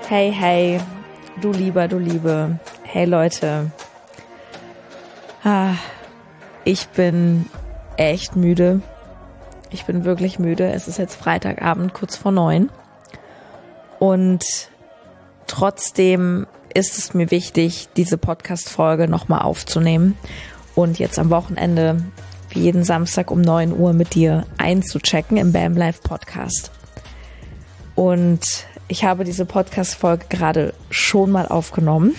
Hey, hey, du Lieber, du Liebe. Hey Leute. Ich bin echt müde. Ich bin wirklich müde. Es ist jetzt Freitagabend, kurz vor 9. Und trotzdem ist es mir wichtig, diese Podcast-Folge nochmal aufzunehmen und jetzt am Wochenende, wie jeden Samstag um 9 Uhr mit dir einzuchecken im BAM Live Podcast. Und ich habe diese Podcast-Folge gerade schon mal aufgenommen.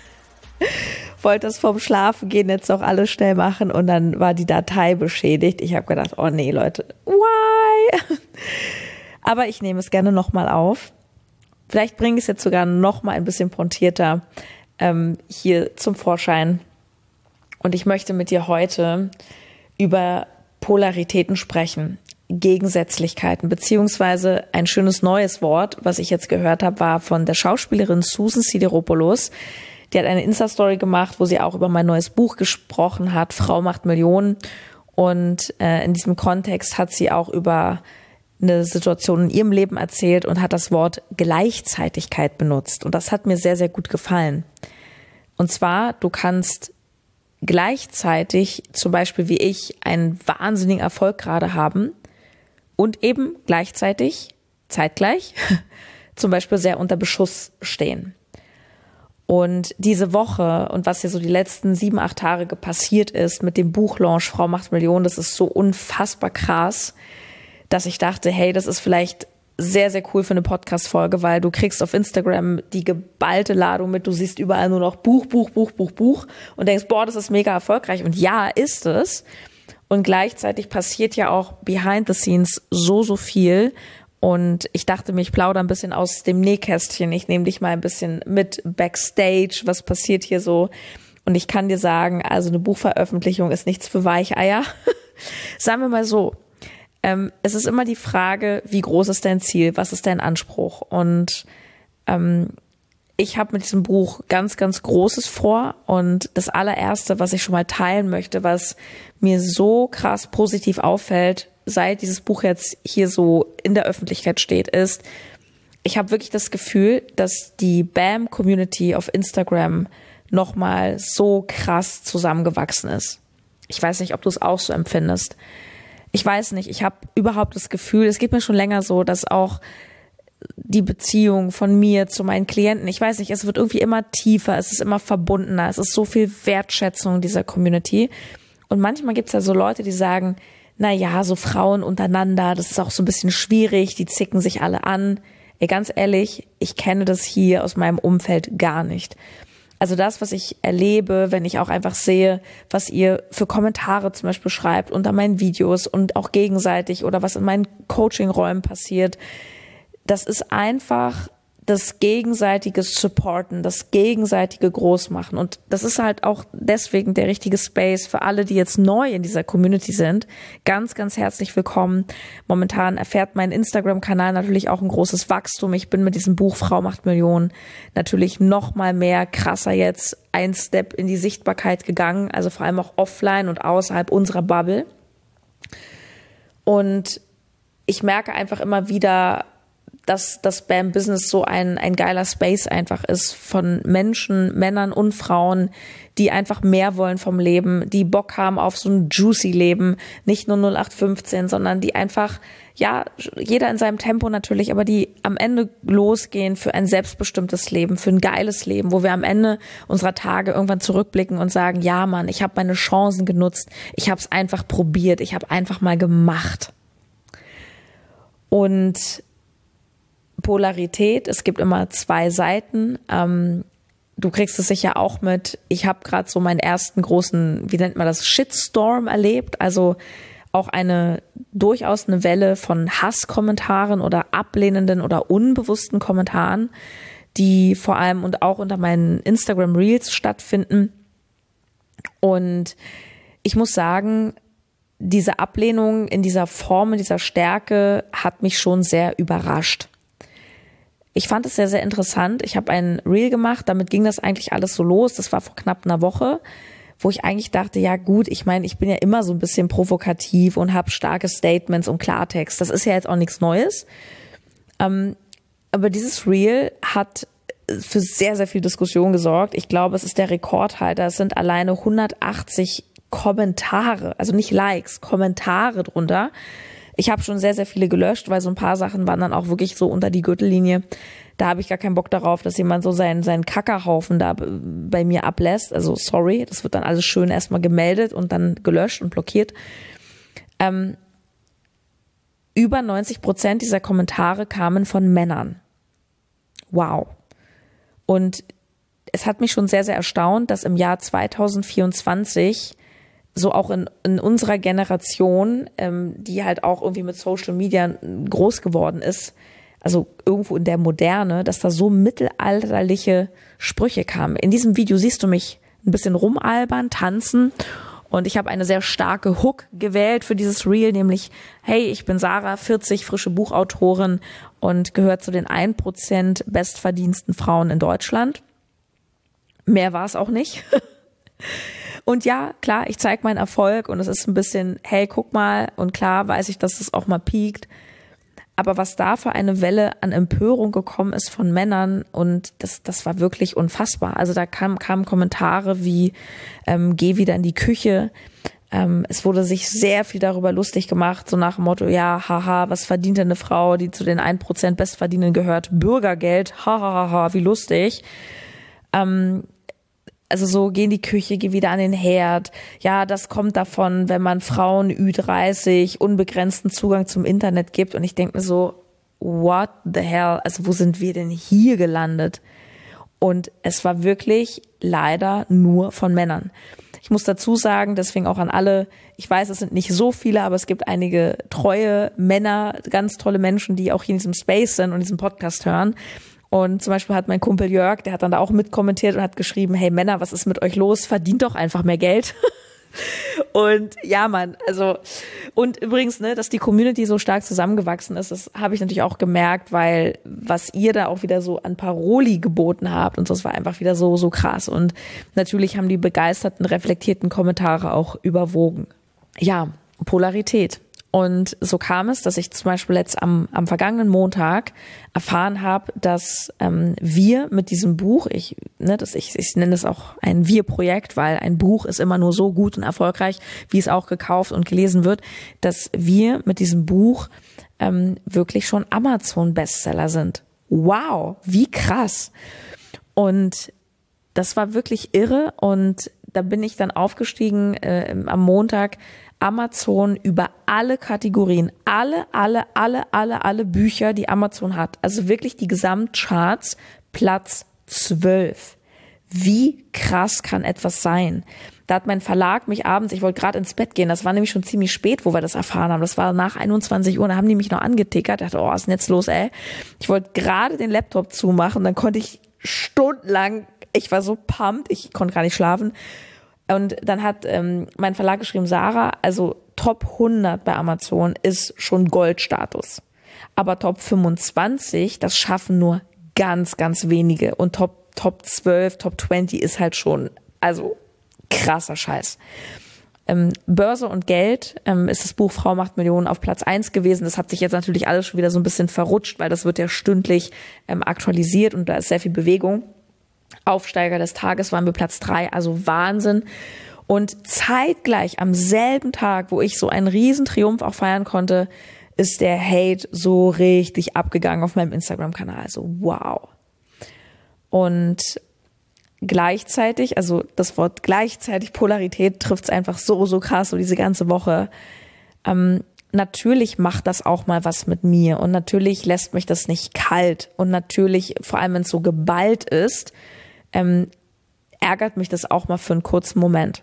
Wollte das vorm Schlafengehen jetzt auch alles schnell machen und dann war die Datei beschädigt. Ich habe gedacht, oh nee, Leute, why? Aber ich nehme es gerne nochmal auf. Vielleicht bringe ich es jetzt sogar nochmal ein bisschen pointierter hier zum Vorschein. Und ich möchte mit dir heute über Polaritäten sprechen, Gegensätzlichkeiten, beziehungsweise ein schönes neues Wort, was ich jetzt gehört habe, war von der Schauspielerin Susan Sidiropoulos. Die hat eine Insta-Story gemacht, wo sie auch über mein neues Buch gesprochen hat, Frau macht Millionen. Und in diesem Kontext hat sie auch über eine Situation in ihrem Leben erzählt und hat das Wort Gleichzeitigkeit benutzt. Und das hat mir sehr, sehr gut gefallen. Und zwar, du kannst gleichzeitig, zum Beispiel wie ich, einen wahnsinnigen Erfolg gerade haben und eben gleichzeitig, zeitgleich, zum Beispiel sehr unter Beschuss stehen. Und diese Woche und was hier so die letzten 7, 8 Tage passiert ist mit dem Buchlaunch Frau macht Millionen, das ist so unfassbar krass, dass ich dachte, hey, das ist vielleicht sehr, sehr cool für eine Podcast-Folge, weil du kriegst auf Instagram die geballte Ladung mit, du siehst überall nur noch Buch und denkst, boah, das ist mega erfolgreich. Und ja, ist es. Und gleichzeitig passiert ja auch behind the scenes so viel. Und ich dachte mir, ich plaudere ein bisschen aus dem Nähkästchen. Ich nehme dich mal ein bisschen mit Backstage. Was passiert hier so? Und ich kann dir sagen, also eine Buchveröffentlichung ist nichts für Weicheier. Sagen wir mal so. Es ist immer die Frage, wie groß ist dein Ziel? Was ist dein Anspruch? Und ich habe mit diesem Buch ganz, ganz Großes vor. Und das allererste, was ich schon mal teilen möchte, was mir so krass positiv auffällt, seit dieses Buch jetzt hier so in der Öffentlichkeit steht, ist, ich habe wirklich das Gefühl, dass die BAM-Community auf Instagram nochmal so krass zusammengewachsen ist. Ich weiß nicht, ob du es auch so empfindest. Ich weiß nicht, ich habe überhaupt das Gefühl, es geht mir schon länger so, dass auch die Beziehung von mir zu meinen Klienten, ich weiß nicht, es wird irgendwie immer tiefer, es ist immer verbundener, es ist so viel Wertschätzung dieser Community. Und manchmal gibt es ja so Leute, die sagen, na ja, so Frauen untereinander, das ist auch so ein bisschen schwierig, die zicken sich alle an. Ey, ganz ehrlich, ich kenne das hier aus meinem Umfeld gar nicht. Also das, was ich erlebe, wenn ich auch einfach sehe, was ihr für Kommentare zum Beispiel schreibt unter meinen Videos und auch gegenseitig oder was in meinen Coaching-Räumen passiert, das ist einfach das gegenseitige Supporten, das gegenseitige Großmachen. Und das ist halt auch deswegen der richtige Space für alle, die jetzt neu in dieser Community sind. Ganz, ganz herzlich willkommen. Momentan erfährt mein Instagram-Kanal natürlich auch ein großes Wachstum. Ich bin mit diesem Buch Frau macht Millionen natürlich noch mal mehr krasser jetzt ein Step in die Sichtbarkeit gegangen. Also vor allem auch offline und außerhalb unserer Bubble. Und ich merke einfach immer wieder, dass das BAM-Business so ein geiler Space einfach ist von Menschen, Männern und Frauen, die einfach mehr wollen vom Leben, die Bock haben auf so ein juicy Leben, nicht nur 0815, sondern die einfach, ja, jeder in seinem Tempo natürlich, aber die am Ende losgehen für ein selbstbestimmtes Leben, für ein geiles Leben, wo wir am Ende unserer Tage irgendwann zurückblicken und sagen, ja Mann, ich habe meine Chancen genutzt, ich habe es einfach probiert, ich habe einfach mal gemacht. Und Polarität, es gibt immer 2 Seiten. Du kriegst es sicher auch mit. Ich habe gerade so meinen ersten großen, wie nennt man das, Shitstorm erlebt. Also auch durchaus eine Welle von Hasskommentaren oder ablehnenden oder unbewussten Kommentaren, die vor allem und auch unter meinen Instagram Reels stattfinden. Und ich muss sagen, diese Ablehnung in dieser Form, in dieser Stärke hat mich schon sehr überrascht. Ich fand es sehr, sehr interessant. Ich habe ein Reel gemacht, damit ging das eigentlich alles so los. Das war vor knapp einer Woche, wo ich eigentlich dachte, ja gut, ich meine, ich bin ja immer so ein bisschen provokativ und habe starke Statements und Klartext. Das ist ja jetzt auch nichts Neues. Aber dieses Reel hat für sehr, sehr viel Diskussion gesorgt. Ich glaube, es ist der Rekordhalter. Es sind alleine 180 Kommentare, also nicht Likes, Kommentare drunter. Ich habe schon sehr, sehr viele gelöscht, weil so ein paar Sachen waren dann auch wirklich so unter die Gürtellinie. Da habe ich gar keinen Bock darauf, dass jemand so seinen Kackerhaufen da bei mir ablässt. Also sorry, das wird dann alles schön erstmal gemeldet und dann gelöscht und blockiert. Über 90% dieser Kommentare kamen von Männern. Wow. Und es hat mich schon sehr, sehr erstaunt, dass im Jahr 2024 so auch in unserer Generation, die halt auch irgendwie mit Social Media groß geworden ist, also irgendwo in der Moderne, dass da so mittelalterliche Sprüche kamen. In diesem Video siehst du mich ein bisschen rumalbern, tanzen und ich habe eine sehr starke Hook gewählt für dieses Reel, nämlich, hey, ich bin Sarah, 40, frische Buchautorin und gehört zu den 1% bestverdiensten Frauen in Deutschland. Mehr war es auch nicht. Und ja, klar, ich zeige meinen Erfolg und es ist ein bisschen, hey, guck mal, und klar weiß ich, dass es auch mal piekt. Aber was da für eine Welle an Empörung gekommen ist von Männern und das war wirklich unfassbar. Also da kamen Kommentare wie, geh wieder in die Küche. Es wurde sich sehr viel darüber lustig gemacht, so nach dem Motto, ja, haha, was verdient denn eine Frau, die zu den 1% Bestverdienenden gehört? Bürgergeld, hahaha, wie lustig. Also so, geh in die Küche, geh wieder an den Herd. Ja, das kommt davon, wenn man Frauen Ü30 unbegrenzten Zugang zum Internet gibt. Und ich denke mir so, what the hell? Also wo sind wir denn hier gelandet? Und es war wirklich leider nur von Männern. Ich muss dazu sagen, deswegen auch an alle, ich weiß, es sind nicht so viele, aber es gibt einige treue Männer, ganz tolle Menschen, die auch hier in diesem Space sind und diesen Podcast hören. Und zum Beispiel hat mein Kumpel Jörg, der hat dann da auch mitkommentiert und hat geschrieben, hey Männer, was ist mit euch los? Verdient doch einfach mehr Geld. Und ja, Mann, also, und übrigens, ne, dass die Community so stark zusammengewachsen ist, das habe ich natürlich auch gemerkt, weil was ihr da auch wieder so an Paroli geboten habt und das war einfach wieder so krass. Und natürlich haben die begeisterten, reflektierten Kommentare auch überwogen. Ja, Polarität. Und so kam es, dass ich zum Beispiel jetzt am vergangenen Montag erfahren habe, dass wir mit diesem Buch, ich nenne es auch ein Wir-Projekt, weil ein Buch ist immer nur so gut und erfolgreich, wie es auch gekauft und gelesen wird, dass wir mit diesem Buch wirklich schon Amazon-Bestseller sind. Wow, wie krass. Und das war wirklich irre und da bin ich dann aufgestiegen am Montag, Amazon über alle Kategorien, alle Bücher, die Amazon hat, also wirklich die Gesamtcharts, Platz 12. Wie krass kann etwas sein? Da hat mein Verlag mich abends, ich wollte gerade ins Bett gehen, das war nämlich schon ziemlich spät, wo wir das erfahren haben, das war nach 21 Uhr, da haben die mich noch angetickert, ich dachte, oh, was ist denn jetzt los, ey? Ich wollte gerade den Laptop zumachen, dann konnte ich stundenlang, ich war so pumped, ich konnte gar nicht schlafen. Und dann hat mein Verlag geschrieben, Sarah, also Top 100 bei Amazon ist schon Goldstatus. Aber Top 25, das schaffen nur ganz, ganz wenige. Und Top 12, Top 20 ist halt schon, also krasser Scheiß. Börse und Geld ist das Buch Frau macht Millionen auf Platz 1 gewesen. Das hat sich jetzt natürlich alles schon wieder so ein bisschen verrutscht, weil das wird ja stündlich aktualisiert und da ist sehr viel Bewegung. Aufsteiger des Tages waren wir Platz 3, also Wahnsinn. Und zeitgleich am selben Tag, wo ich so einen riesen Triumph auch feiern konnte, ist der Hate so richtig abgegangen auf meinem Instagram-Kanal. Also wow. Und gleichzeitig, also das Wort gleichzeitig, Polarität trifft es einfach so krass, so diese ganze Woche. Natürlich macht das auch mal was mit mir und natürlich lässt mich das nicht kalt und natürlich, vor allem wenn es so geballt ist, ärgert mich das auch mal für einen kurzen Moment.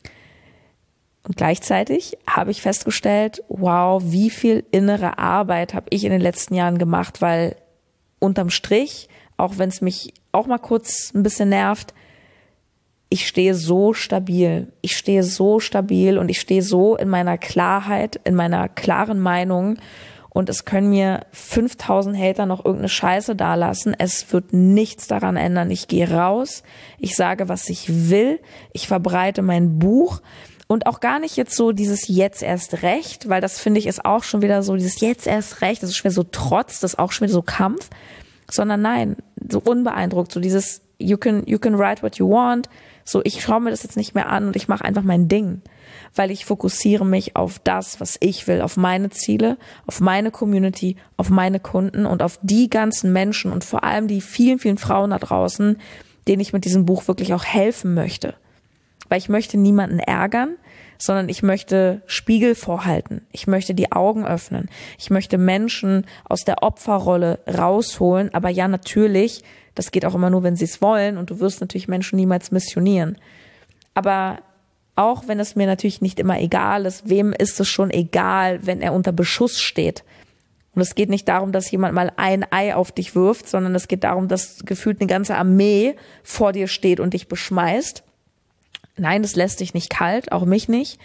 Und gleichzeitig habe ich festgestellt, wow, wie viel innere Arbeit habe ich in den letzten Jahren gemacht, weil unterm Strich, auch wenn es mich auch mal kurz ein bisschen nervt, ich stehe so stabil. Ich stehe so stabil und ich stehe so in meiner Klarheit, in meiner klaren Meinung. Und es können mir 5000 Hater noch irgendeine Scheiße dalassen. Es wird nichts daran ändern. Ich gehe raus, ich sage, was ich will, ich verbreite mein Buch. Und auch gar nicht jetzt so dieses jetzt erst recht, weil das finde ich ist auch schon wieder so, dieses jetzt erst recht, das ist schon wieder so Trotz, das ist auch schon wieder so Kampf, sondern nein, so unbeeindruckt, so dieses you can write what you want, so ich schaue mir das jetzt nicht mehr an und ich mache einfach mein Ding, weil ich fokussiere mich auf das, was ich will, auf meine Ziele, auf meine Community, auf meine Kunden und auf die ganzen Menschen und vor allem die vielen, vielen Frauen da draußen, denen ich mit diesem Buch wirklich auch helfen möchte. Weil ich möchte niemanden ärgern, sondern ich möchte Spiegel vorhalten. Ich möchte die Augen öffnen. Ich möchte Menschen aus der Opferrolle rausholen. Aber ja, natürlich, das geht auch immer nur, wenn sie es wollen. Und du wirst natürlich Menschen niemals missionieren. Aber auch wenn es mir natürlich nicht immer egal ist, wem ist es schon egal, wenn er unter Beschuss steht? Und es geht nicht darum, dass jemand mal ein Ei auf dich wirft, sondern es geht darum, dass gefühlt eine ganze Armee vor dir steht und dich beschmeißt. Nein, das lässt dich nicht kalt, auch mich nicht.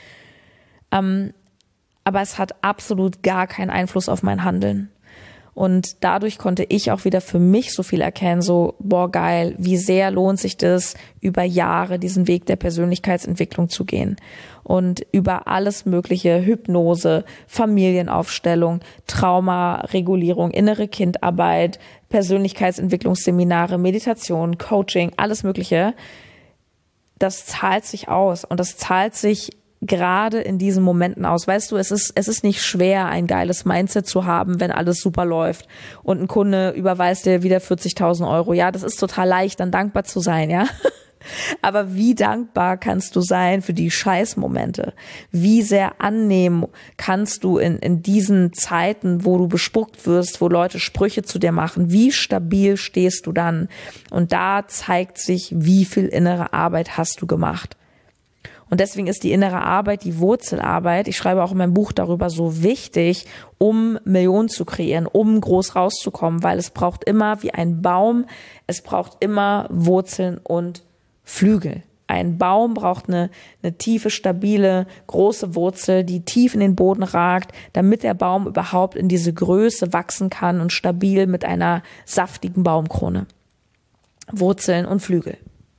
Aber es hat absolut gar keinen Einfluss auf mein Handeln. Und dadurch konnte ich auch wieder für mich so viel erkennen, so, boah, geil, wie sehr lohnt sich das, über Jahre diesen Weg der Persönlichkeitsentwicklung zu gehen. Und über alles mögliche, Hypnose, Familienaufstellung, Traumaregulierung, innere Kindarbeit, Persönlichkeitsentwicklungsseminare, Meditation, Coaching, alles Mögliche. Das zahlt sich aus und das zahlt sich gerade in diesen Momenten aus. Weißt du, es ist nicht schwer, ein geiles Mindset zu haben, wenn alles super läuft und ein Kunde überweist dir wieder 40.000 Euro. Ja, das ist total leicht, dann dankbar zu sein, ja. Aber wie dankbar kannst du sein für die Scheißmomente? Wie sehr annehmen kannst du in diesen Zeiten, wo du bespuckt wirst, wo Leute Sprüche zu dir machen? Wie stabil stehst du dann? Und da zeigt sich, wie viel innere Arbeit hast du gemacht. Und deswegen ist die innere Arbeit, die Wurzelarbeit, ich schreibe auch in meinem Buch darüber, so wichtig, um Millionen zu kreieren, um groß rauszukommen, weil es braucht immer wie ein Baum, es braucht immer Wurzeln und Flügel. Ein Baum braucht eine tiefe, stabile, große Wurzel, die tief in den Boden ragt, damit der Baum überhaupt in diese Größe wachsen kann und stabil mit einer saftigen Baumkrone. Wurzeln und Flügel.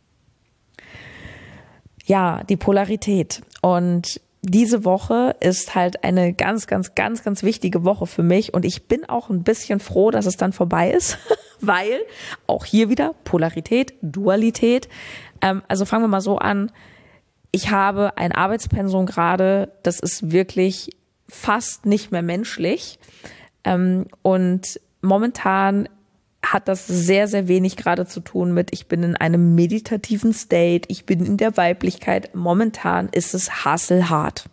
Ja, die Polarität. Und diese Woche ist halt eine ganz, ganz, ganz, ganz wichtige Woche für mich. Und ich bin auch ein bisschen froh, dass es dann vorbei ist, weil auch hier wieder Polarität, Dualität. Also fangen wir mal so an. Ich habe ein Arbeitspensum gerade, das ist wirklich fast nicht mehr menschlich. Und momentan hat das sehr, sehr wenig gerade zu tun mit, ich bin in einem meditativen State, ich bin in der Weiblichkeit. Momentan ist es hasselhart.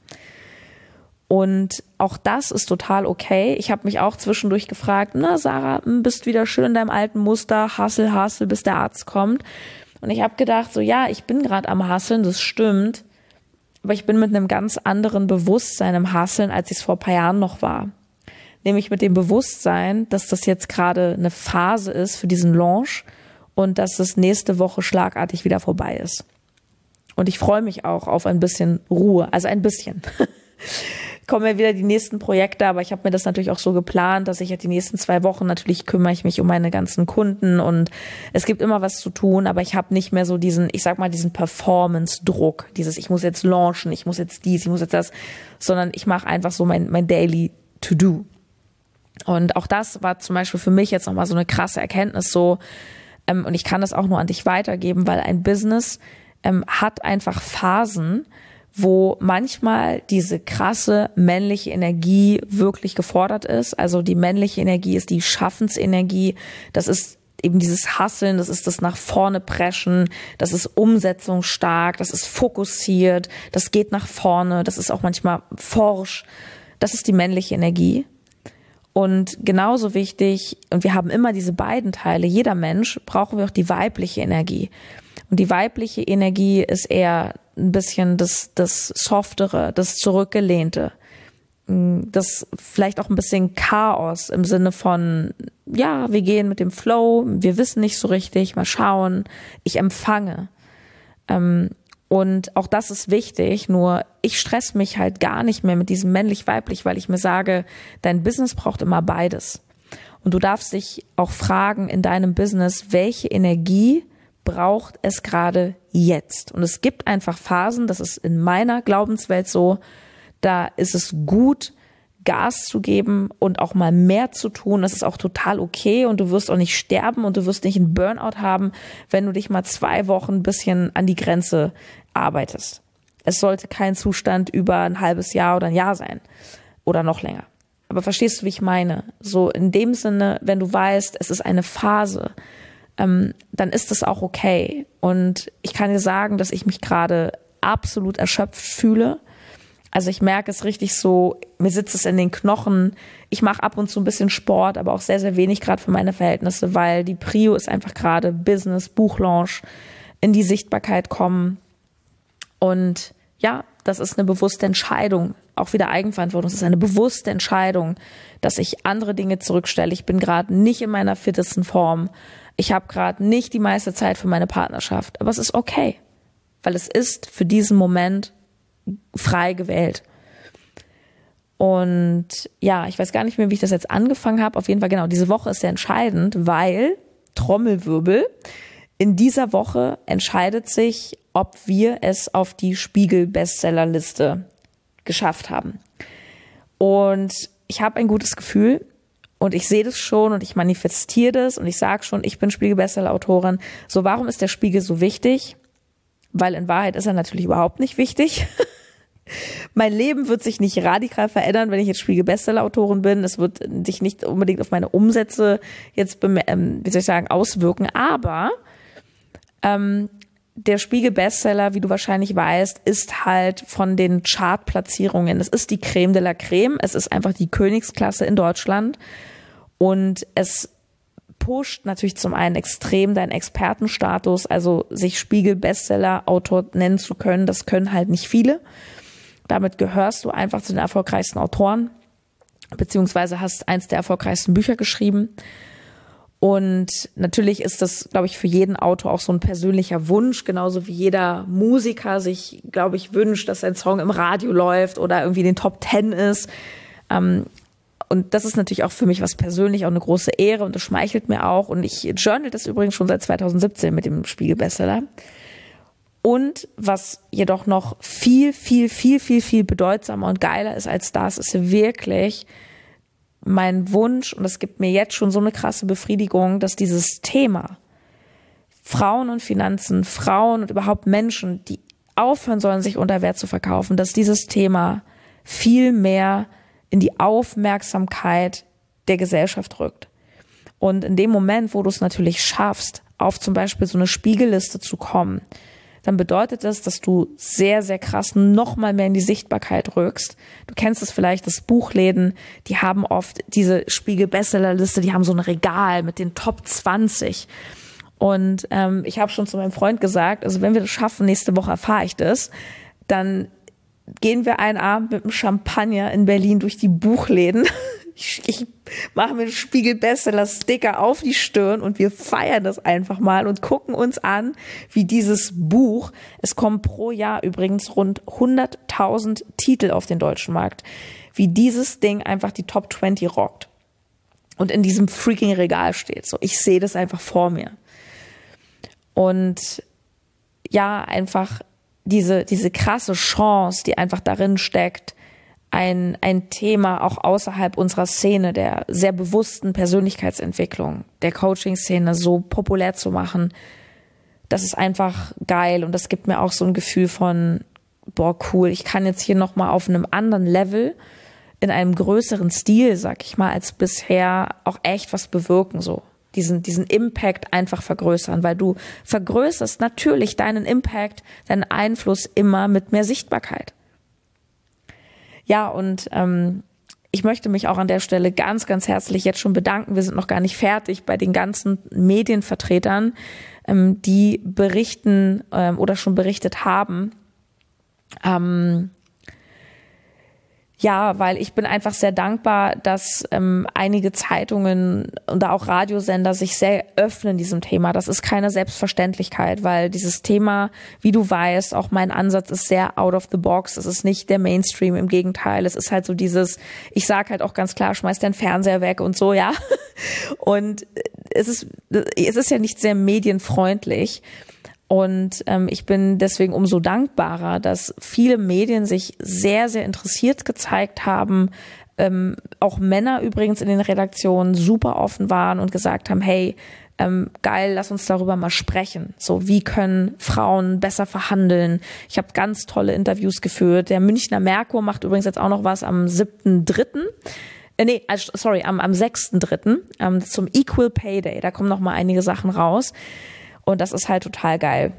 Und auch das ist total okay. Ich habe mich auch zwischendurch gefragt, na Sarah, bist wieder schön in deinem alten Muster, Hassel, bis der Arzt kommt. Und ich habe gedacht, so ja, ich bin gerade am Hasseln, das stimmt, aber ich bin mit einem ganz anderen Bewusstsein im Hasseln, als ich es vor ein paar Jahren noch war. Nämlich mit dem Bewusstsein, dass das jetzt gerade eine Phase ist für diesen Launch und dass es nächste Woche schlagartig wieder vorbei ist. Und ich freue mich auch auf ein bisschen Ruhe, also ein bisschen. Kommen ja wieder die nächsten Projekte, aber ich habe mir das natürlich auch so geplant, dass ich ja die nächsten 2 Wochen, natürlich kümmere ich mich um meine ganzen Kunden und es gibt immer was zu tun, aber ich habe nicht mehr so diesen, ich sag mal, diesen Performance-Druck, dieses ich muss jetzt launchen, ich muss jetzt dies, ich muss jetzt das, sondern ich mache einfach so mein Daily To-Do. Und auch das war zum Beispiel für mich jetzt nochmal so eine krasse Erkenntnis so, und ich kann das auch nur an dich weitergeben, weil ein Business hat einfach Phasen, wo manchmal diese krasse männliche Energie wirklich gefordert ist. Also die männliche Energie ist die Schaffensenergie, das ist eben dieses Hasseln, das ist das nach vorne preschen, das ist umsetzungsstark, das ist fokussiert, das geht nach vorne, das ist auch manchmal forsch, das ist die männliche Energie. Und genauso wichtig, und wir haben immer diese beiden Teile, jeder Mensch, brauchen wir auch die weibliche Energie. Und die weibliche Energie ist eher ein bisschen das Softere, das Zurückgelehnte, das vielleicht auch ein bisschen Chaos im Sinne von, ja, wir gehen mit dem Flow, wir wissen nicht so richtig, mal schauen, ich empfange. Und auch das ist wichtig, nur ich stress mich halt gar nicht mehr mit diesem männlich-weiblich, weil ich mir sage, dein Business braucht immer beides. Und du darfst dich auch fragen in deinem Business, welche Energie braucht es gerade jetzt? Und es gibt einfach Phasen, das ist in meiner Glaubenswelt so, da ist es gut, Gas zu geben und auch mal mehr zu tun. Das ist auch total okay und du wirst auch nicht sterben und du wirst nicht einen Burnout haben, wenn du dich mal 2 Wochen ein bisschen an die Grenze arbeitest. Es sollte kein Zustand über ein halbes Jahr oder ein Jahr sein oder noch länger. Aber verstehst du, wie ich meine? So in dem Sinne, wenn du weißt, es ist eine Phase, dann ist das auch okay. Und ich kann dir sagen, dass ich mich gerade absolut erschöpft fühle. Also ich merke es richtig so, mir sitzt es in den Knochen. Ich mache ab und zu ein bisschen Sport, aber auch sehr, sehr wenig gerade für meine Verhältnisse, weil die Prio ist einfach gerade Business, Buchlaunch, in die Sichtbarkeit kommen. Und ja, das ist eine bewusste Entscheidung, auch wieder Eigenverantwortung. Es ist eine bewusste Entscheidung, dass ich andere Dinge zurückstelle. Ich bin gerade nicht in meiner fittesten Form. Ich habe gerade nicht die meiste Zeit für meine Partnerschaft. Aber es ist okay, weil es ist für diesen Moment frei gewählt. Und ja, ich weiß gar nicht mehr, wie ich das jetzt angefangen habe. Auf jeden Fall, genau, diese Woche ist sehr entscheidend, weil, Trommelwirbel, in dieser Woche entscheidet sich, ob wir es auf die Spiegel-Bestsellerliste geschafft haben. Und ich habe ein gutes Gefühl und ich sehe das schon und ich manifestiere das und ich sage schon, ich bin Spiegel-Bestseller-Autorin. So, warum ist der Spiegel so wichtig? Weil in Wahrheit ist er natürlich überhaupt nicht wichtig. Mein Leben wird sich nicht radikal verändern, wenn ich jetzt Spiegel-Bestseller-Autorin bin. Es wird sich nicht unbedingt auf meine Umsätze jetzt, auswirken. Aber der Spiegel-Bestseller, wie du wahrscheinlich weißt, ist halt von den Chartplatzierungen. Es ist die Creme de la Creme. Es ist einfach die Königsklasse in Deutschland. Und es pusht natürlich zum einen extrem deinen Expertenstatus, also sich Spiegel-Bestseller-Autor nennen zu können. Das können halt nicht viele. Damit gehörst du einfach zu den erfolgreichsten Autoren, beziehungsweise hast eins der erfolgreichsten Bücher geschrieben. Und natürlich ist das, glaube ich, für jeden Autor auch so ein persönlicher Wunsch, genauso wie jeder Musiker sich, glaube ich, wünscht, dass sein Song im Radio läuft oder irgendwie in den Top 10 ist. Und das ist natürlich auch für mich was persönlich, auch eine große Ehre und das schmeichelt mir auch. Und ich journal das übrigens schon seit 2017 mit dem Spiegel-Bestseller. Und was jedoch noch viel, viel, viel, viel, viel bedeutsamer und geiler ist als das, ist wirklich mein Wunsch, und es gibt mir jetzt schon so eine krasse Befriedigung, dass dieses Thema Frauen und Finanzen, Frauen und überhaupt Menschen, die aufhören sollen, sich unter Wert zu verkaufen, dass dieses Thema viel mehr in die Aufmerksamkeit der Gesellschaft rückt. Und in dem Moment, wo du es natürlich schaffst, auf zum Beispiel so eine Spiegelliste zu kommen, dann bedeutet das, dass du sehr, sehr krass noch mal mehr in die Sichtbarkeit rückst. Du kennst es vielleicht, das Buchläden, die haben oft diese Spiegel-Bestsellerliste, die haben so ein Regal mit den Top 20. Und ich habe schon zu meinem Freund gesagt, also wenn wir das schaffen, nächste Woche erfahre ich das, dann gehen wir einen Abend mit einem Champagner in Berlin durch die Buchläden. Ich mache mir einen Spiegel-Bestseller-Sticker auf die Stirn und wir feiern das einfach mal und gucken uns an, wie dieses Buch, es kommen pro Jahr übrigens rund 100.000 Titel auf den deutschen Markt, wie dieses Ding einfach die Top 20 rockt und in diesem freaking Regal steht. So, ich sehe das einfach vor mir. Und ja, einfach diese krasse Chance, die einfach darin steckt, ein Thema auch außerhalb unserer Szene, der sehr bewussten Persönlichkeitsentwicklung, der Coaching-Szene so populär zu machen, das ist einfach geil und das gibt mir auch so ein Gefühl von, boah, cool, ich kann jetzt hier nochmal auf einem anderen Level, in einem größeren Stil, sag ich mal, als bisher auch echt was bewirken, so. Diesen Impact einfach vergrößern, weil du vergrößerst natürlich deinen Impact, deinen Einfluss immer mit mehr Sichtbarkeit. Ja, und ich möchte mich auch an der Stelle ganz, ganz herzlich jetzt schon bedanken. Wir sind noch gar nicht fertig bei den ganzen Medienvertretern, die berichten oder schon berichtet haben. Ja, weil ich bin einfach sehr dankbar, dass einige Zeitungen und auch Radiosender sich sehr öffnen diesem Thema. Das ist keine Selbstverständlichkeit, weil dieses Thema, wie du weißt, auch mein Ansatz ist sehr out of the box. Es ist nicht der Mainstream, im Gegenteil. Es ist halt so dieses, ich sag halt auch ganz klar, schmeiß deinen Fernseher weg und so, ja. Und es ist ja nicht sehr medienfreundlich. Und ich bin deswegen umso dankbarer, dass viele Medien sich sehr, sehr interessiert gezeigt haben, auch Männer übrigens in den Redaktionen super offen waren und gesagt haben, hey, geil, lass uns darüber mal sprechen. So, wie können Frauen besser verhandeln? Ich habe ganz tolle Interviews geführt. Der Münchner Merkur macht übrigens jetzt auch noch was am 7.3. Am 6.3. Zum Equal Pay Day. Da kommen noch mal einige Sachen raus. Und das ist halt total geil.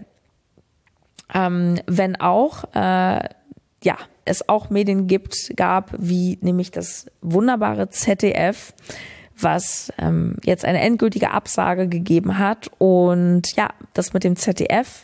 Wenn auch, es auch Medien gab, wie nämlich das wunderbare ZDF, was jetzt eine endgültige Absage gegeben hat. Und ja, das mit dem ZDF,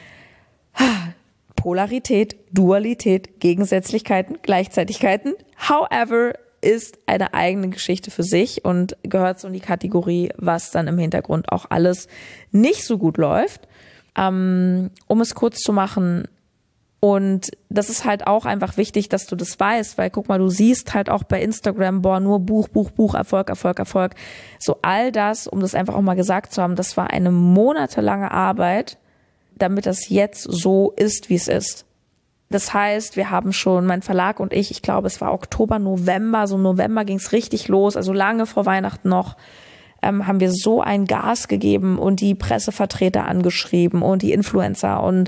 Polarität, Dualität, Gegensätzlichkeiten, Gleichzeitigkeiten, however, ist eine eigene Geschichte für sich und gehört so in die Kategorie, was dann im Hintergrund auch alles nicht so gut läuft. Um es kurz zu machen, und das ist halt auch einfach wichtig, dass du das weißt, weil guck mal, du siehst halt auch bei Instagram, nur Buch, Erfolg. So all das, um das einfach auch mal gesagt zu haben, das war eine monatelange Arbeit, damit das jetzt so ist, wie es ist. Das heißt, wir haben schon, mein Verlag und ich glaube, es war Oktober, November, so im November ging es richtig los, also lange vor Weihnachten noch, haben wir so ein Gas gegeben und die Pressevertreter angeschrieben und die Influencer und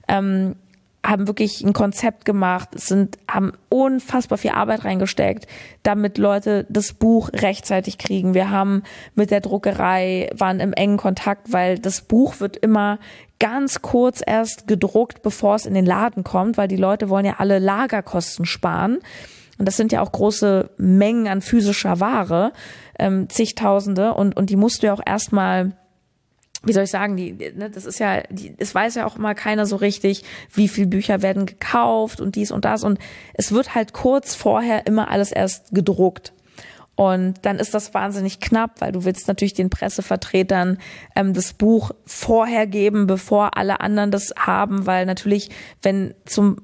haben wirklich ein Konzept gemacht, haben unfassbar viel Arbeit reingesteckt, damit Leute das Buch rechtzeitig kriegen. Wir haben mit der Druckerei, waren im engen Kontakt, weil das Buch wird immer ganz kurz erst gedruckt, bevor es in den Laden kommt, weil die Leute wollen ja alle Lagerkosten sparen. Und das sind ja auch große Mengen an physischer Ware, zigtausende. Und die musst du ja auch erstmal, wie soll ich sagen, das ist ja, es weiß ja auch immer keiner so richtig, wie viel Bücher werden gekauft und dies und das. Und es wird halt kurz vorher immer alles erst gedruckt. Und dann ist das wahnsinnig knapp, weil du willst natürlich den Pressevertretern das Buch vorher geben, bevor alle anderen das haben, weil natürlich, wenn zur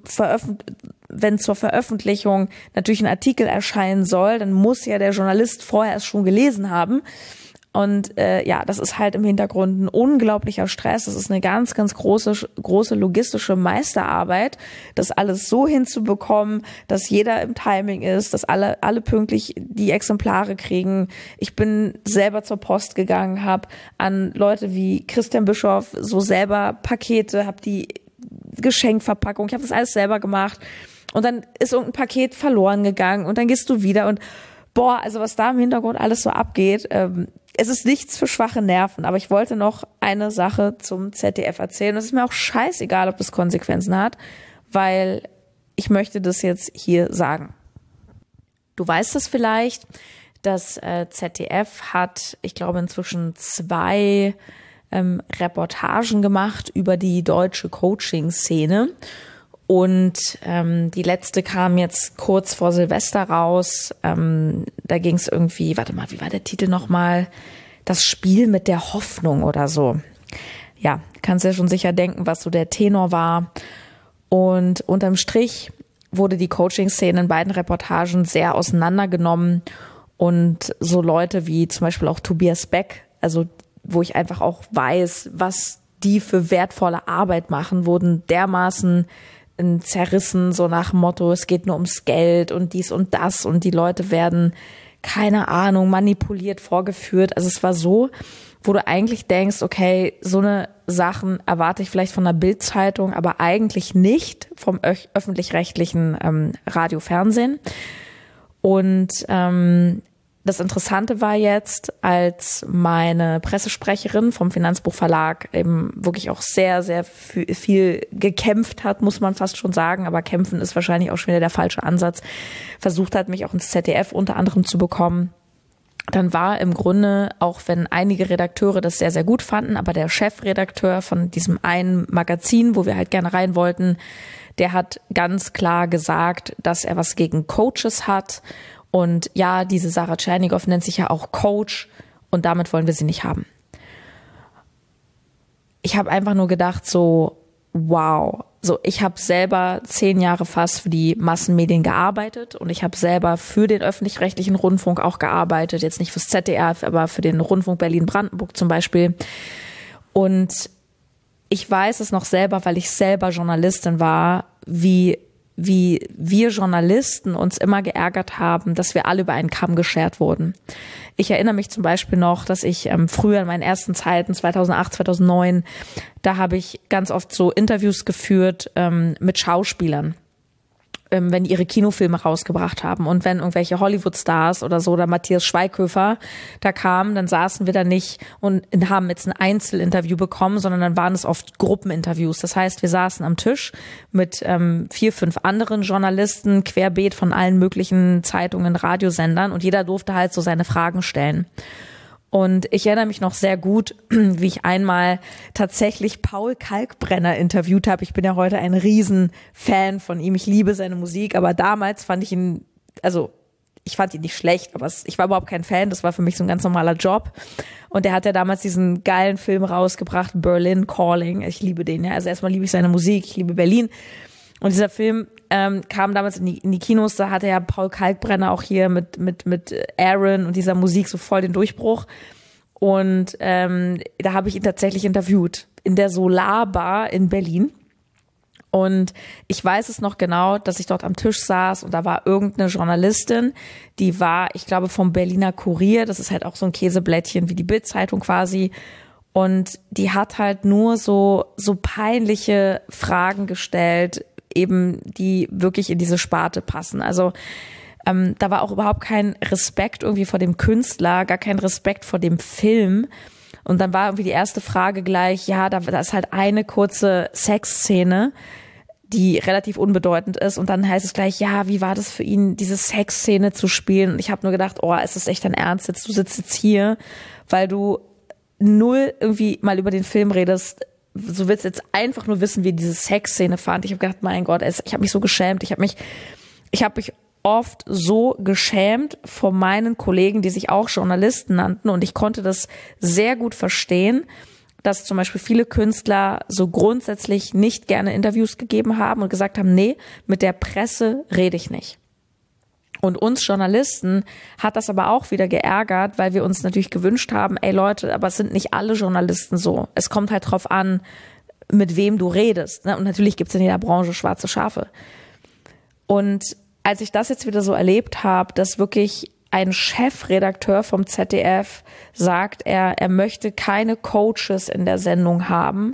Veröffentlichung natürlich ein Artikel erscheinen soll, dann muss ja der Journalist vorher es schon gelesen haben. Und das ist halt im Hintergrund ein unglaublicher Stress. Das ist eine ganz, ganz große logistische Meisterarbeit, das alles so hinzubekommen, dass jeder im Timing ist, dass alle pünktlich die Exemplare kriegen. Ich bin selber zur Post gegangen, habe an Leute wie Christian Bischoff so selber Pakete, habe die Geschenkverpackung, ich habe das alles selber gemacht. Und dann ist irgendein Paket verloren gegangen und dann gehst du wieder und also was da im Hintergrund alles so abgeht, es ist nichts für schwache Nerven, aber ich wollte noch eine Sache zum ZDF erzählen. Es ist mir auch scheißegal, ob das Konsequenzen hat, weil ich möchte das jetzt hier sagen. Du weißt es vielleicht, das ZDF hat, ich glaube, inzwischen 2 Reportagen gemacht über die deutsche Coaching-Szene. Und die letzte kam jetzt kurz vor Silvester raus. Da ging es irgendwie, warte mal, wie war der Titel nochmal? Das Spiel mit der Hoffnung oder so. Ja, kannst ja schon sicher denken, was so der Tenor war. Und unterm Strich wurde die Coaching-Szene in beiden Reportagen sehr auseinandergenommen. Und so Leute wie zum Beispiel auch Tobias Beck, also wo ich einfach auch weiß, was die für wertvolle Arbeit machen, wurden dermaßen zerrissen, so nach dem Motto, es geht nur ums Geld und dies und das und die Leute werden, keine Ahnung, manipuliert, vorgeführt. Also es war so, wo du eigentlich denkst, okay, so eine Sachen erwarte ich vielleicht von einer Bild-Zeitung, aber eigentlich nicht vom öffentlich-rechtlichen Radio, Fernsehen. Und das Interessante war jetzt, als meine Pressesprecherin vom Finanzbuchverlag eben wirklich auch sehr, sehr viel gekämpft hat, muss man fast schon sagen, aber kämpfen ist wahrscheinlich auch schon wieder der falsche Ansatz, versucht hat, mich auch ins ZDF unter anderem zu bekommen. Dann war im Grunde, auch wenn einige Redakteure das sehr, sehr gut fanden, aber der Chefredakteur von diesem einen Magazin, wo wir halt gerne rein wollten, der hat ganz klar gesagt, dass er was gegen Coaches hat. Und ja, diese Sarah Tschernigow nennt sich ja auch Coach und damit wollen wir sie nicht haben. Ich habe einfach nur gedacht so, wow. So, ich habe selber 10 Jahre fast für die Massenmedien gearbeitet und ich habe selber für den öffentlich-rechtlichen Rundfunk auch gearbeitet, jetzt nicht fürs ZDF, aber für den Rundfunk Berlin-Brandenburg zum Beispiel. Und ich weiß es noch selber, weil ich selber Journalistin war, wie wie wir Journalisten uns immer geärgert haben, dass wir alle über einen Kamm geschert wurden. Ich erinnere mich zum Beispiel noch, dass ich früher in meinen ersten Zeiten, 2008, 2009, da habe ich ganz oft so Interviews geführt mit Schauspielern, wenn die ihre Kinofilme rausgebracht haben und wenn irgendwelche Hollywood-Stars oder so oder Matthias Schweighöfer da kamen, dann saßen wir da nicht und haben jetzt ein Einzelinterview bekommen, sondern dann waren es oft Gruppeninterviews. Das heißt, wir saßen am Tisch mit 4, 5 anderen Journalisten, querbeet von allen möglichen Zeitungen, Radiosendern und jeder durfte halt so seine Fragen stellen. Und ich erinnere mich noch sehr gut, wie ich einmal tatsächlich Paul Kalkbrenner interviewt habe. Ich bin ja heute ein Riesenfan von ihm. Ich liebe seine Musik, aber damals fand ich ihn, also ich fand ihn nicht schlecht, aber ich war überhaupt kein Fan. Das war für mich so ein ganz normaler Job. Und er hat ja damals diesen geilen Film rausgebracht, Berlin Calling. Ich liebe den, ja. Also erstmal liebe ich seine Musik, ich liebe Berlin. Und dieser Film kam damals in die Kinos, da hatte ja Paul Kalkbrenner auch hier mit Aaron und dieser Musik so voll den Durchbruch. Und da habe ich ihn tatsächlich interviewt in der Solarbar in Berlin. Und ich weiß es noch genau, dass ich dort am Tisch saß und da war irgendeine Journalistin, die war, ich glaube, vom Berliner Kurier, das ist halt auch so ein Käseblättchen wie die Bild-Zeitung quasi. Und die hat halt nur so peinliche Fragen gestellt, eben die wirklich in diese Sparte passen. Also da war auch überhaupt kein Respekt irgendwie vor dem Künstler, gar kein Respekt vor dem Film. Und dann war irgendwie die erste Frage gleich, ja, da ist halt eine kurze Sexszene, die relativ unbedeutend ist. Und dann heißt es gleich, ja, wie war das für ihn, diese Sexszene zu spielen? Und ich habe nur gedacht, oh, ist das echt dein Ernst? Du sitzt jetzt hier, weil du null irgendwie mal über den Film redest. Du willst jetzt einfach nur wissen, wie diese Sexszene fand. Ich habe gedacht, mein Gott, ich habe mich so geschämt. Ich habe mich oft so geschämt vor meinen Kollegen, die sich auch Journalisten nannten. Und ich konnte das sehr gut verstehen, dass zum Beispiel viele Künstler so grundsätzlich nicht gerne Interviews gegeben haben und gesagt haben, nee, mit der Presse rede ich nicht. Und uns Journalisten hat das aber auch wieder geärgert, weil wir uns natürlich gewünscht haben, ey Leute, aber es sind nicht alle Journalisten so. Es kommt halt drauf an, mit wem du redest. Und natürlich gibt es in jeder Branche schwarze Schafe. Und als ich das jetzt wieder so erlebt habe, dass wirklich ein Chefredakteur vom ZDF sagt, er möchte keine Coaches in der Sendung haben,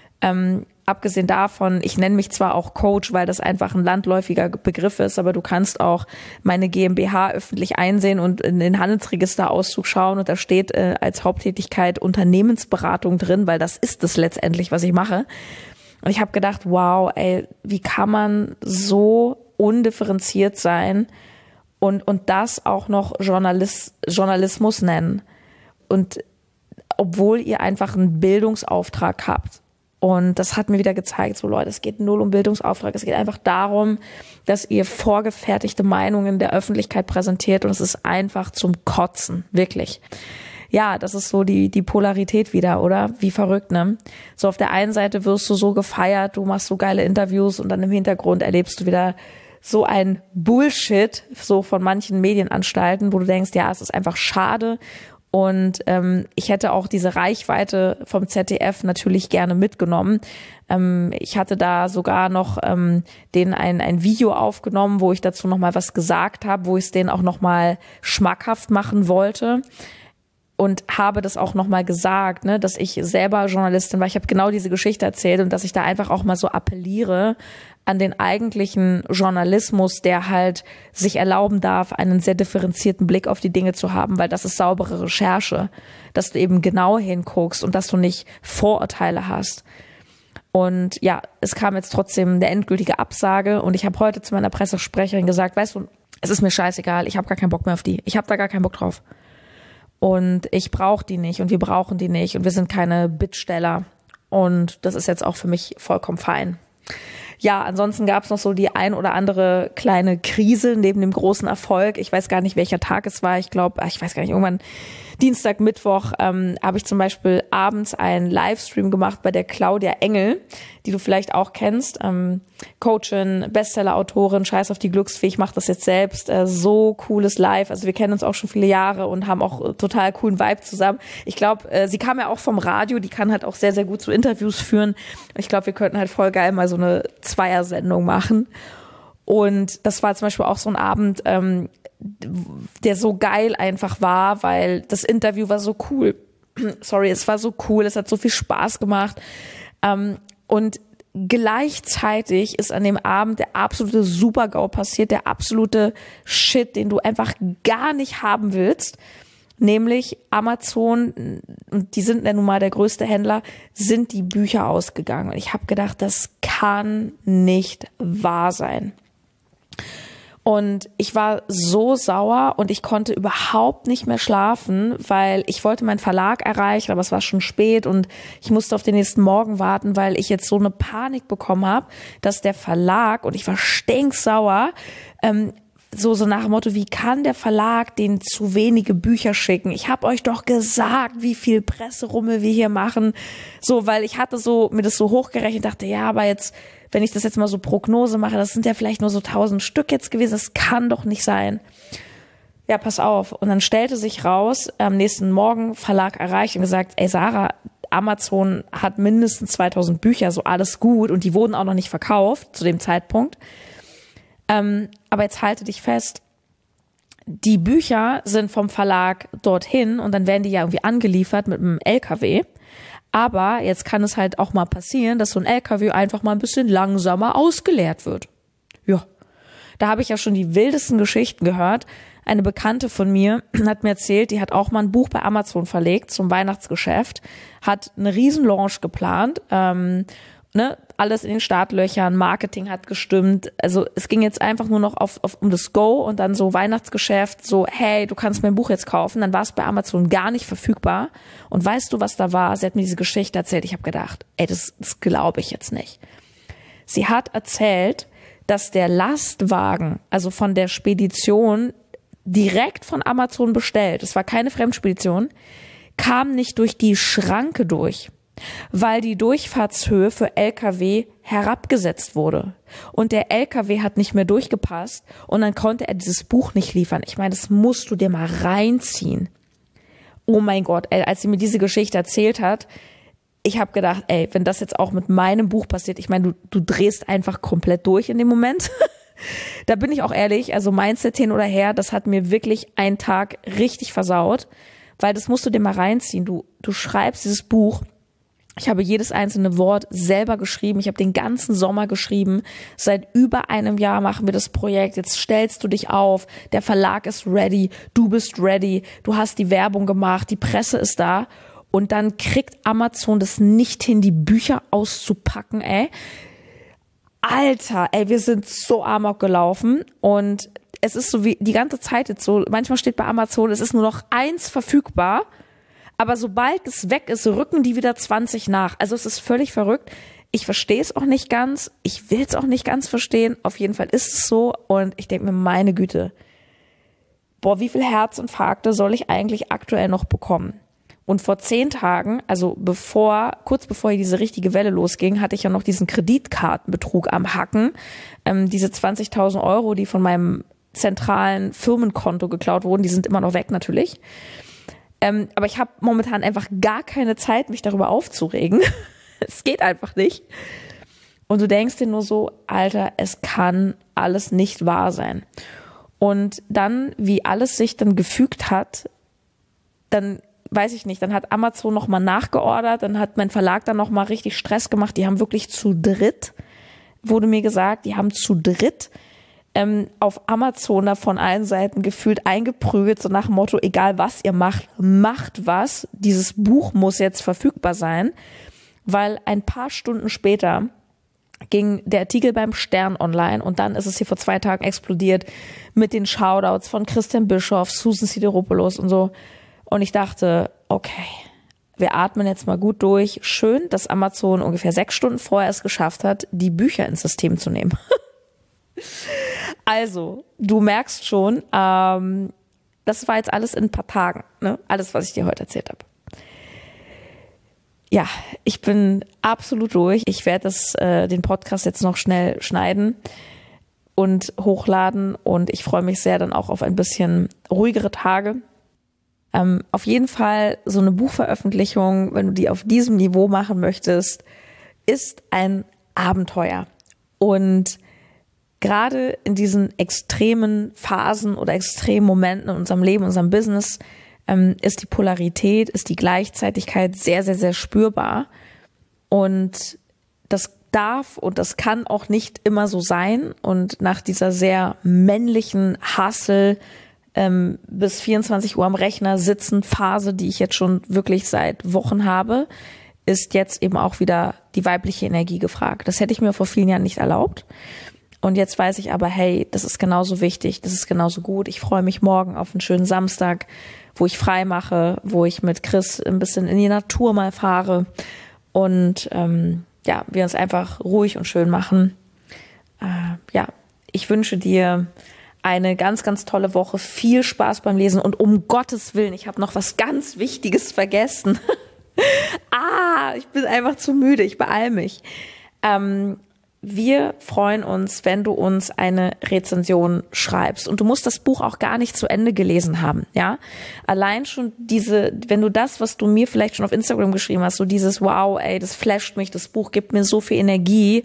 abgesehen davon, ich nenne mich zwar auch Coach, weil das einfach ein landläufiger Begriff ist, aber du kannst auch meine GmbH öffentlich einsehen und in den Handelsregisterauszug schauen und da steht als Haupttätigkeit Unternehmensberatung drin, weil das ist es letztendlich, was ich mache. Und ich habe gedacht, wow, ey, wie kann man so undifferenziert sein und das auch noch Journalismus nennen? Und obwohl ihr einfach einen Bildungsauftrag habt. Und das hat mir wieder gezeigt, so Leute, es geht null um Bildungsauftrag. Es geht einfach darum, dass ihr vorgefertigte Meinungen der Öffentlichkeit präsentiert und es ist einfach zum Kotzen, wirklich. Ja, das ist so die Polarität wieder, oder? Wie verrückt, ne? So auf der einen Seite wirst du so gefeiert, du machst so geile Interviews und dann im Hintergrund erlebst du wieder so ein Bullshit, so von manchen Medienanstalten, wo du denkst, ja, es ist einfach schade. Und ich hätte auch diese Reichweite vom ZDF natürlich gerne mitgenommen. Ich hatte da sogar noch denen ein Video aufgenommen, wo ich dazu nochmal was gesagt habe, wo ich es denen auch nochmal schmackhaft machen wollte. Und habe das auch nochmal gesagt, ne, dass ich selber Journalistin war. Ich habe genau diese Geschichte erzählt und dass ich da einfach auch mal so appelliere an den eigentlichen Journalismus, der halt sich erlauben darf, einen sehr differenzierten Blick auf die Dinge zu haben, weil das ist saubere Recherche, dass du eben genau hinguckst und dass du nicht Vorurteile hast. Und ja, es kam jetzt trotzdem eine endgültige Absage und ich habe heute zu meiner Pressesprecherin gesagt, weißt du, es ist mir scheißegal, ich habe gar keinen Bock mehr auf die. Ich habe da gar keinen Bock drauf. Und ich brauche die nicht und wir brauchen die nicht und wir sind keine Bittsteller. Und das ist jetzt auch für mich vollkommen fein. Ja, ansonsten gab es noch so die ein oder andere kleine Krise neben dem großen Erfolg. Ich weiß gar nicht, welcher Tag es war. Ich glaube, ich weiß gar nicht, irgendwann Dienstag, Mittwoch habe ich zum Beispiel abends einen Livestream gemacht bei der Claudia Engel, die du vielleicht auch kennst. Coachin, Bestseller-Autorin, Scheiß auf die Glücksfee, ich mache das jetzt selbst. So cooles Live. Also wir kennen uns auch schon viele Jahre und haben auch total coolen Vibe zusammen. Ich glaube, sie kam ja auch vom Radio, die kann halt auch sehr, sehr gut so Interviews führen. Ich glaube, wir könnten halt voll geil mal so eine Zweiersendung machen. Und das war zum Beispiel auch so ein Abend, der so geil einfach war, weil das Interview war so cool. Sorry, es war so cool, es hat so viel Spaß gemacht. Und gleichzeitig ist an dem Abend der absolute Super-GAU passiert, der absolute Shit, den du einfach gar nicht haben willst. Nämlich Amazon, und die sind ja nun mal der größte Händler, sind die Bücher ausgegangen. Und ich habe gedacht, das kann nicht wahr sein. Und ich war so sauer und ich konnte überhaupt nicht mehr schlafen, weil ich wollte meinen Verlag erreichen, aber es war schon spät und ich musste auf den nächsten Morgen warten, weil ich jetzt so eine Panik bekommen habe, dass der Verlag, und ich war stinksauer, so nach dem Motto, wie kann der Verlag denen zu wenige Bücher schicken? Ich habe euch doch gesagt, wie viel Presserummel wir hier machen. So, weil ich hatte so mir das so hochgerechnet, dachte, ja, aber jetzt, wenn ich das jetzt mal so Prognose mache, das sind ja vielleicht nur so 1000 Stück jetzt gewesen, das kann doch nicht sein. Ja, pass auf. Und dann stellte sich raus, am nächsten Morgen Verlag erreicht und gesagt, ey Sarah, Amazon hat mindestens 2000 Bücher, so alles gut, und die wurden auch noch nicht verkauft zu dem Zeitpunkt. Aber jetzt halte dich fest, die Bücher sind vom Verlag dorthin und dann werden die ja irgendwie angeliefert mit einem LKW. Aber jetzt kann es halt auch mal passieren, dass so ein LKW einfach mal ein bisschen langsamer ausgeleert wird. Ja, da habe ich ja schon die wildesten Geschichten gehört. Eine Bekannte von mir hat mir erzählt, die hat auch mal ein Buch bei Amazon verlegt zum Weihnachtsgeschäft, hat eine riesen Launch geplant, alles in den Startlöchern, Marketing hat gestimmt. Also es ging jetzt einfach nur noch um das Go und dann so Weihnachtsgeschäft, so hey, du kannst mein Buch jetzt kaufen. Dann war es bei Amazon gar nicht verfügbar. Und weißt du, was da war? Sie hat mir diese Geschichte erzählt. Ich habe gedacht, ey, das glaube ich jetzt nicht. Sie hat erzählt, dass der Lastwagen, also von der Spedition, direkt von Amazon bestellt, es war keine Fremdspedition, kam nicht durch die Schranke durch, weil die Durchfahrtshöhe für LKW herabgesetzt wurde. Und der LKW hat nicht mehr durchgepasst und dann konnte er dieses Buch nicht liefern. Ich meine, das musst du dir mal reinziehen. Oh mein Gott, ey, als sie mir diese Geschichte erzählt hat, ich habe gedacht, ey, wenn das jetzt auch mit meinem Buch passiert, ich meine, du drehst einfach komplett durch in dem Moment. Da bin ich auch ehrlich, also Mindset hin oder her, das hat mir wirklich einen Tag richtig versaut, weil das musst du dir mal reinziehen. Du schreibst dieses Buch. Ich habe jedes einzelne Wort selber geschrieben. Ich habe den ganzen Sommer geschrieben. Seit über einem Jahr machen wir das Projekt. Jetzt stellst du dich auf. Der Verlag ist ready. Du bist ready. Du hast die Werbung gemacht. Die Presse ist da. Und dann kriegt Amazon das nicht hin, die Bücher auszupacken, ey. Alter, ey, wir sind so amok gelaufen. Und es ist so wie die ganze Zeit jetzt so. Manchmal steht bei Amazon, es ist nur noch 1 verfügbar. Aber sobald es weg ist, rücken die wieder 20 nach. Also es ist völlig verrückt. Ich verstehe es auch nicht ganz. Ich will es auch nicht ganz verstehen. Auf jeden Fall ist es so. Und ich denke mir, meine Güte, boah, wie viel Herzinfarkte soll ich eigentlich aktuell noch bekommen? Und vor 10 Tagen, also kurz bevor hier diese richtige Welle losging, hatte ich ja noch diesen Kreditkartenbetrug am Hacken. Diese 20.000 Euro, die von meinem zentralen Firmenkonto geklaut wurden, die sind immer noch weg natürlich. Aber ich habe momentan einfach gar keine Zeit, mich darüber aufzuregen. Es geht einfach nicht. Und du denkst dir nur so, Alter, es kann alles nicht wahr sein. Und dann, wie alles sich dann gefügt hat, dann weiß ich nicht, dann hat Amazon nochmal nachgeordert, dann hat mein Verlag dann nochmal richtig Stress gemacht. Die haben wirklich zu dritt, wurde mir gesagt, die haben zu dritt auf Amazon da von allen Seiten gefühlt eingeprügelt, so nach dem Motto, egal was ihr macht, macht was. Dieses Buch muss jetzt verfügbar sein, weil ein paar Stunden später ging der Artikel beim Stern online und dann ist es hier vor 2 Tagen explodiert mit den Shoutouts von Christian Bischoff, Susan Sideropoulos und so. Und ich dachte, okay, wir atmen jetzt mal gut durch. Schön, dass Amazon ungefähr 6 Stunden vorher es geschafft hat, die Bücher ins System zu nehmen. Also, du merkst schon, das war jetzt alles in ein paar Tagen, ne? Alles, was ich dir heute erzählt habe. Ja, ich bin absolut durch. Ich werde den Podcast jetzt noch schnell schneiden und hochladen und ich freue mich sehr dann auch auf ein bisschen ruhigere Tage. Auf jeden Fall so eine Buchveröffentlichung, wenn du die auf diesem Niveau machen möchtest, ist ein Abenteuer. Und gerade in diesen extremen Phasen oder extremen Momenten in unserem Leben, in unserem Business, ist die Polarität, ist die Gleichzeitigkeit sehr, sehr, sehr spürbar. Und das darf und das kann auch nicht immer so sein. Und nach dieser sehr männlichen Hustle bis 24 Uhr am Rechner sitzen Phase, die ich jetzt schon wirklich seit Wochen habe, ist jetzt eben auch wieder die weibliche Energie gefragt. Das hätte ich mir vor vielen Jahren nicht erlaubt. Und jetzt weiß ich aber, hey, das ist genauso wichtig, das ist genauso gut. Ich freue mich morgen auf einen schönen Samstag, wo ich frei mache, wo ich mit Chris ein bisschen in die Natur mal fahre und wir uns einfach ruhig und schön machen. Ich wünsche dir eine ganz, ganz tolle Woche, viel Spaß beim Lesen und um Gottes Willen, ich habe noch was ganz Wichtiges vergessen. Ich bin einfach zu müde, ich beeile mich. Wir freuen uns, wenn du uns eine Rezension schreibst. Und du musst das Buch auch gar nicht zu Ende gelesen haben, ja. Allein schon wenn du das, was du mir vielleicht schon auf Instagram geschrieben hast, so dieses wow, ey, das flasht mich, das Buch gibt mir so viel Energie.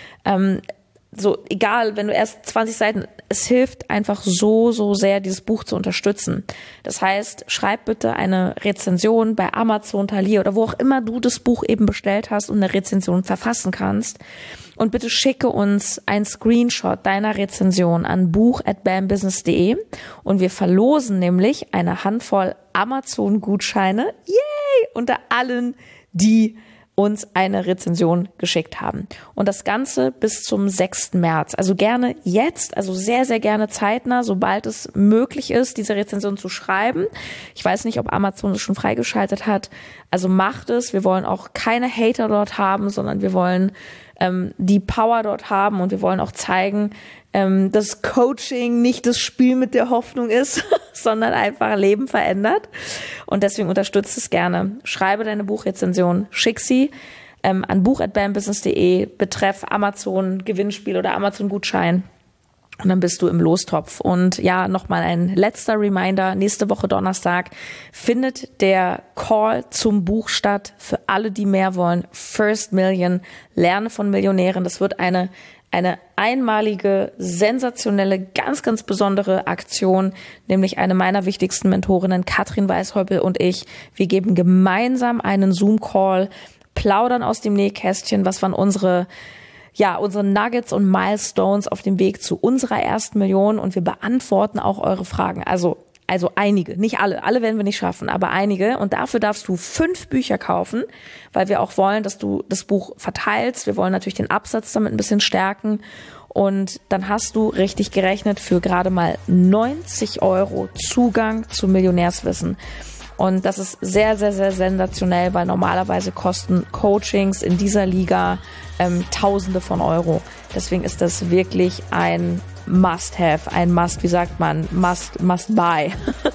So egal, wenn du erst 20 Seiten, es hilft einfach so, so sehr, dieses Buch zu unterstützen. Das heißt, schreib bitte eine Rezension bei Amazon, Thalia oder wo auch immer du das Buch eben bestellt hast und eine Rezension verfassen kannst. Und bitte schicke uns ein Screenshot deiner Rezension an buch@bambusiness.de und wir verlosen nämlich eine Handvoll Amazon-Gutscheine, yay, unter allen, die uns eine Rezension geschickt haben. Und das Ganze bis zum 6. März. Also gerne jetzt, also sehr, sehr gerne zeitnah, sobald es möglich ist, diese Rezension zu schreiben. Ich weiß nicht, ob Amazon es schon freigeschaltet hat. Also macht es. Wir wollen auch keine Hater dort haben, sondern wir wollen die Power dort haben und wir wollen auch zeigen, dass Coaching nicht das Spiel mit der Hoffnung ist, sondern einfach Leben verändert. Und deswegen unterstützt es gerne. Schreibe deine Buchrezension, schick sie an buch@bambusiness.de, betreff Amazon Gewinnspiel oder Amazon Gutschein. Und dann bist du im Lostopf. Und ja, nochmal ein letzter Reminder. Nächste Woche Donnerstag findet der Call zum Buch statt für alle, die mehr wollen. First Million, Lerne von Millionären. Das wird eine einmalige, sensationelle, ganz, ganz besondere Aktion, nämlich eine meiner wichtigsten Mentorinnen, Katrin Weishäupel und ich. Wir geben gemeinsam einen Zoom-Call, plaudern aus dem Nähkästchen, was waren unsere Nuggets und Milestones auf dem Weg zu unserer ersten Million und wir beantworten auch eure Fragen. Also einige, nicht alle. Alle werden wir nicht schaffen, aber einige. Und dafür darfst du 5 Bücher kaufen, weil wir auch wollen, dass du das Buch verteilst. Wir wollen natürlich den Absatz damit ein bisschen stärken. Und dann hast du richtig gerechnet für gerade mal 90 € Zugang zu Millionärswissen. Und das ist sehr, sehr, sehr sensationell, weil normalerweise kosten Coachings in dieser Liga Tausende von Euro. Deswegen ist das wirklich ein Must-Have, Must-Buy.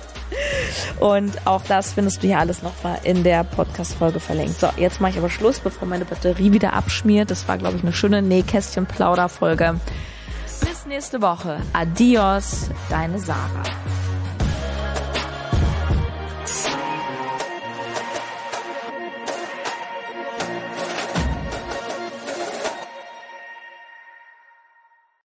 Und auch das findest du hier alles nochmal in der Podcast-Folge verlinkt. So, jetzt mache ich aber Schluss, bevor meine Batterie wieder abschmiert. Das war, glaube ich, eine schöne Nähkästchen-Plauder-Folge. Bis nächste Woche. Adios, deine Sarah.